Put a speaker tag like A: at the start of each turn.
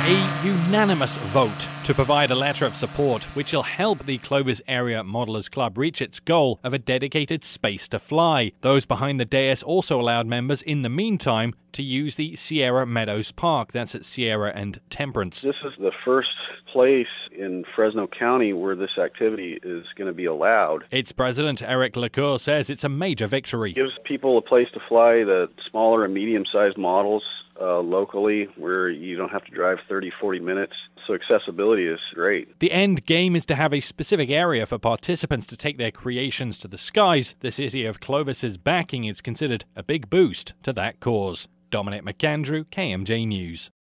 A: A unanimous vote to provide a letter of support which will help the Clovis Area Modelers Club reach its goal of a dedicated space to fly. Those behind the dais also allowed members in the meantime to use the Sierra Meadows Park. That's at Sierra and Temperance.
B: This is the first place in Fresno County where this activity is going to be allowed.
A: Its president, Eric LaCour, says it's a major victory.
B: It gives people a place to fly the smaller and medium-sized models locally where you don't have to drive 30, 40 minutes. So accessibility is great.
A: The end game is to have a specific area for participants to take their creations to the skies. The city of Clovis's backing is considered a big boost to that cause. Dominic McAndrew, KMJ News.